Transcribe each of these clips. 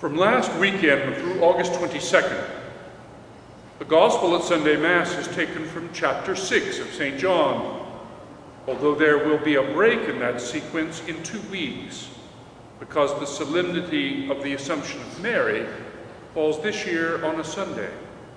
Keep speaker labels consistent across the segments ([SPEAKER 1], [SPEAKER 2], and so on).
[SPEAKER 1] From last weekend through August 22nd, the Gospel at Sunday Mass is taken from chapter 6 of St. John, although there will be a break in that sequence in 2 weeks, because the solemnity of the Assumption of Mary falls this year on a Sunday.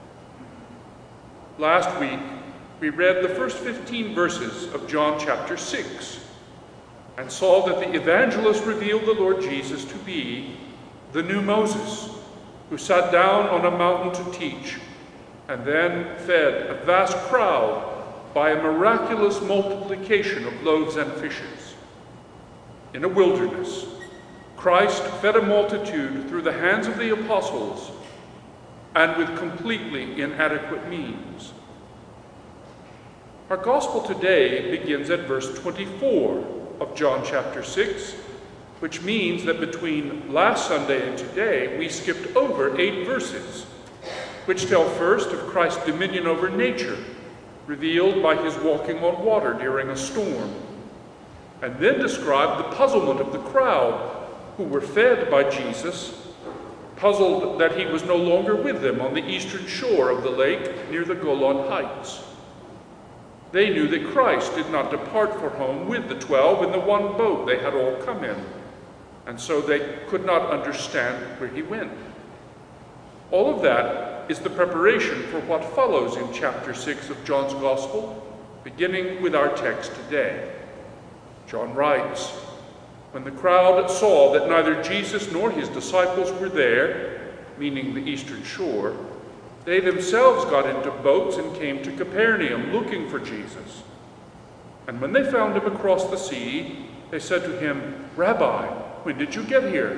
[SPEAKER 1] Last week, we read the first 15 verses of John chapter 6 and saw that the evangelist revealed the Lord Jesus to be the new Moses, who sat down on a mountain to teach and then fed a vast crowd by a miraculous multiplication of loaves and fishes. In a wilderness, Christ fed a multitude through the hands of the apostles and with completely inadequate means. Our gospel today begins at verse 24 of John chapter 6, which means that between last Sunday and today, we skipped over 8 verses, which tell first of Christ's dominion over nature, revealed by his walking on water during a storm, and then describe the puzzlement of the crowd who were fed by Jesus, puzzled that he was no longer with them on the eastern shore of the lake near the Golan Heights. They knew that Christ did not depart for home with the 12 in the one boat they had all come in, and so they could not understand where he went. All of that is the preparation for what follows in chapter 6 of John's Gospel, beginning with our text today. John writes, "When the crowd saw that neither Jesus nor his disciples were there," meaning the eastern shore, "they themselves got into boats and came to Capernaum looking for Jesus. And when they found him across the sea, they said to him, 'Rabbi, when did you get here?'"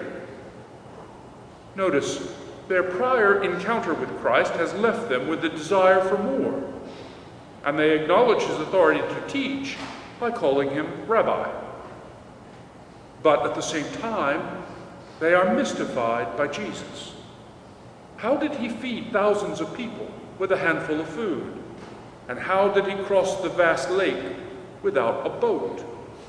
[SPEAKER 1] Notice, their prior encounter with Christ has left them with the desire for more, and they acknowledge his authority to teach by calling him Rabbi. But at the same time, they are mystified by Jesus. How did he feed thousands of people with a handful of food? And how did he cross the vast lake without a boat?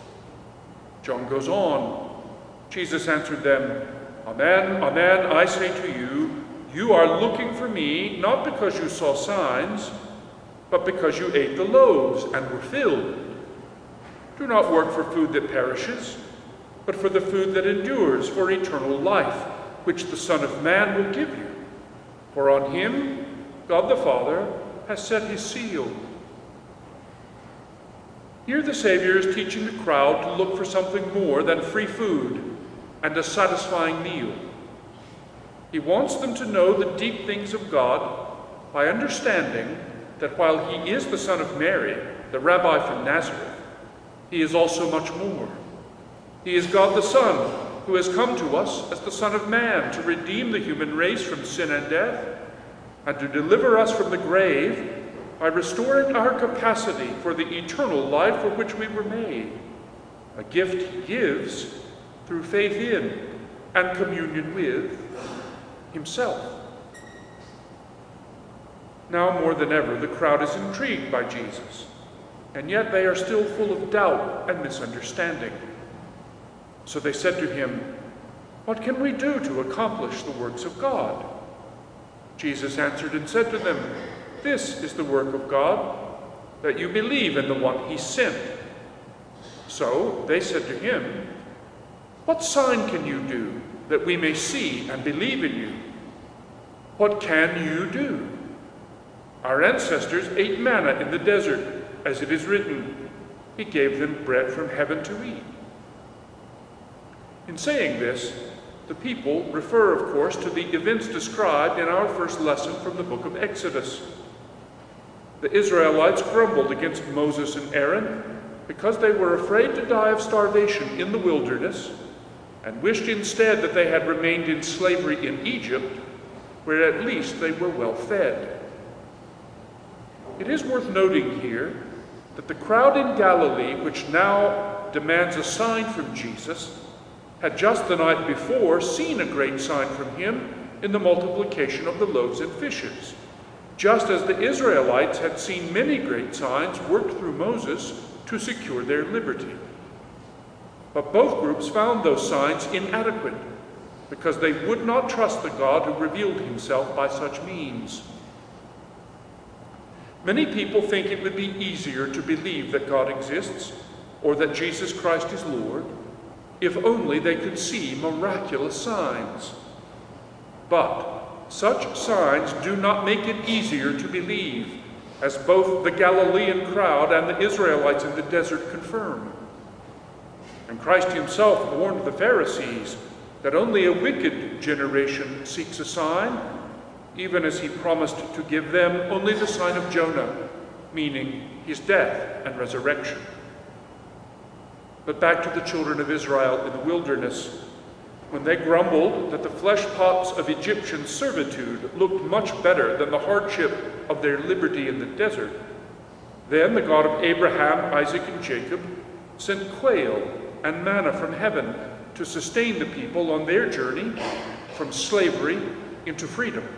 [SPEAKER 1] John goes on. Jesus answered them, "Amen, amen, I say to you, you are looking for me not because you saw signs, but because you ate the loaves and were filled. Do not work for food that perishes, but for the food that endures, for eternal life, which the Son of Man will give you. For on him God the Father has set his seal." Here the Savior is teaching the crowd to look for something more than free food and a satisfying meal. He wants them to know the deep things of God by understanding that while he is the Son of Mary, the Rabbi from Nazareth, he is also much more. He is God the Son, who has come to us as the Son of Man to redeem the human race from sin and death, and to deliver us from the grave by restoring our capacity for the eternal life for which we were made, a gift he gives through faith in and communion with himself. Now more than ever, the crowd is intrigued by Jesus, and yet they are still full of doubt and misunderstanding. So they said to him, "What can we do to accomplish the works of God?" Jesus answered and said to them, "This is the work of God, that you believe in the one he sent." So they said to him, "What sign can you do that we may see and believe in you? What can you do? Our ancestors ate manna in the desert, as it is written, 'He gave them bread from heaven to eat.'" In saying this, the people refer, of course, to the events described in our first lesson from the book of Exodus. The Israelites grumbled against Moses and Aaron because they were afraid to die of starvation in the wilderness and wished instead that they had remained in slavery in Egypt, where at least they were well fed. It is worth noting here that the crowd in Galilee, which now demands a sign from Jesus, had just the night before seen a great sign from him in the multiplication of the loaves and fishes, just as the Israelites had seen many great signs worked through Moses to secure their liberty. But both groups found those signs inadequate because they would not trust the God who revealed himself by such means. Many people think it would be easier to believe that God exists or that Jesus Christ is Lord if only they could see miraculous signs. But such signs do not make it easier to believe, as both the Galilean crowd and the Israelites in the desert confirm. And Christ himself warned the Pharisees that only a wicked generation seeks a sign, even as he promised to give them only the sign of Jonah, meaning his death and resurrection. But back to the children of Israel in the wilderness, when they grumbled that the flesh pots of Egyptian servitude looked much better than the hardship of their liberty in the desert, then the God of Abraham, Isaac, and Jacob sent quail and manna from heaven to sustain the people on their journey from slavery into freedom.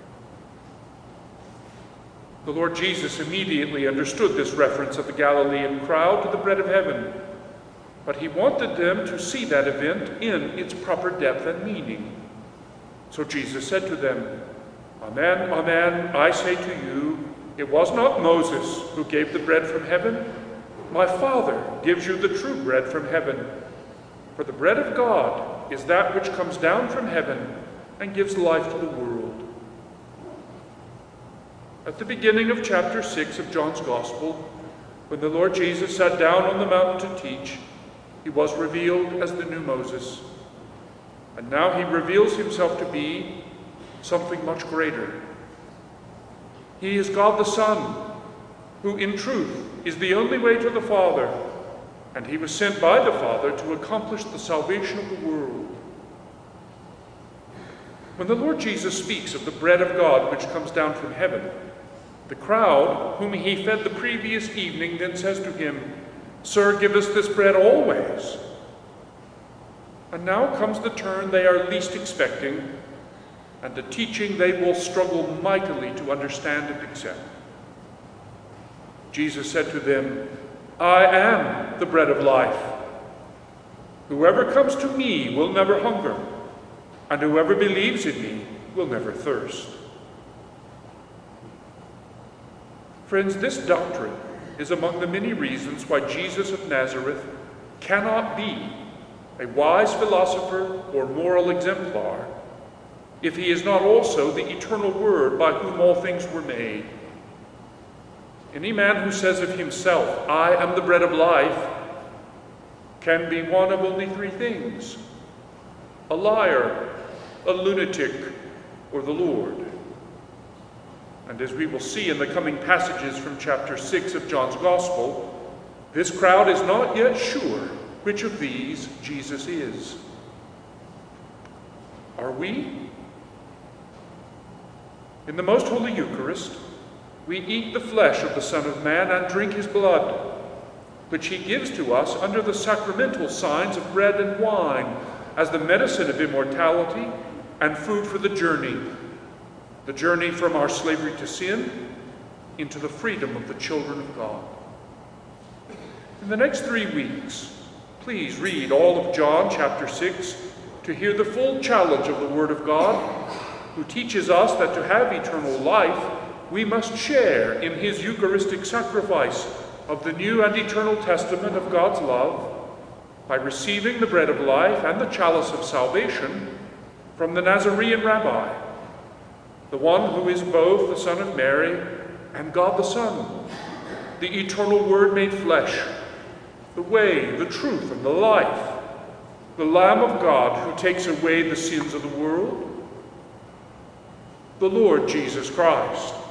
[SPEAKER 1] The Lord Jesus immediately understood this reference of the Galilean crowd to the bread of heaven, but he wanted them to see that event in its proper depth and meaning. So Jesus said to them, "Amen, amen, I say to you, it was not Moses who gave the bread from heaven. My Father gives you the true bread from heaven. For the bread of God is that which comes down from heaven and gives life to the world." At the beginning of chapter 6 of John's Gospel, when the Lord Jesus sat down on the mountain to teach, he was revealed as the new Moses. And now he reveals himself to be something much greater. He is God the Son, who in truth is the only way to the Father, and he was sent by the Father to accomplish the salvation of the world. When the Lord Jesus speaks of the bread of God which comes down from heaven, the crowd whom he fed the previous evening then says to him, "Sir, give us this bread always." And now comes the turn they are least expecting, and the teaching they will struggle mightily to understand and accept. Jesus said to them, "I am the bread of life. Whoever comes to me will never hunger, and whoever believes in me will never thirst." Friends, this doctrine is among the many reasons why Jesus of Nazareth cannot be a wise philosopher or moral exemplar if he is not also the eternal Word by whom all things were made. Any man who says of himself, "I am the bread of life," can be one of only three things: a liar, a lunatic, or the Lord. And as we will see in the coming passages from chapter 6 of John's Gospel, this crowd is not yet sure which of these Jesus is. Are we? In the Most Holy Eucharist, we eat the flesh of the Son of Man and drink his blood, which he gives to us under the sacramental signs of bread and wine, as the medicine of immortality and food for the journey from our slavery to sin into the freedom of the children of God. In the next 3 weeks, please read all of John chapter 6 to hear the full challenge of the Word of God, who teaches us that to have eternal life, we must share in his Eucharistic sacrifice of the new and eternal testament of God's love by receiving the bread of life and the chalice of salvation from the Nazarene Rabbi, the one who is both the Son of Mary and God the Son, the eternal Word made flesh, the way, the truth, and the life, the Lamb of God who takes away the sins of the world, the Lord Jesus Christ.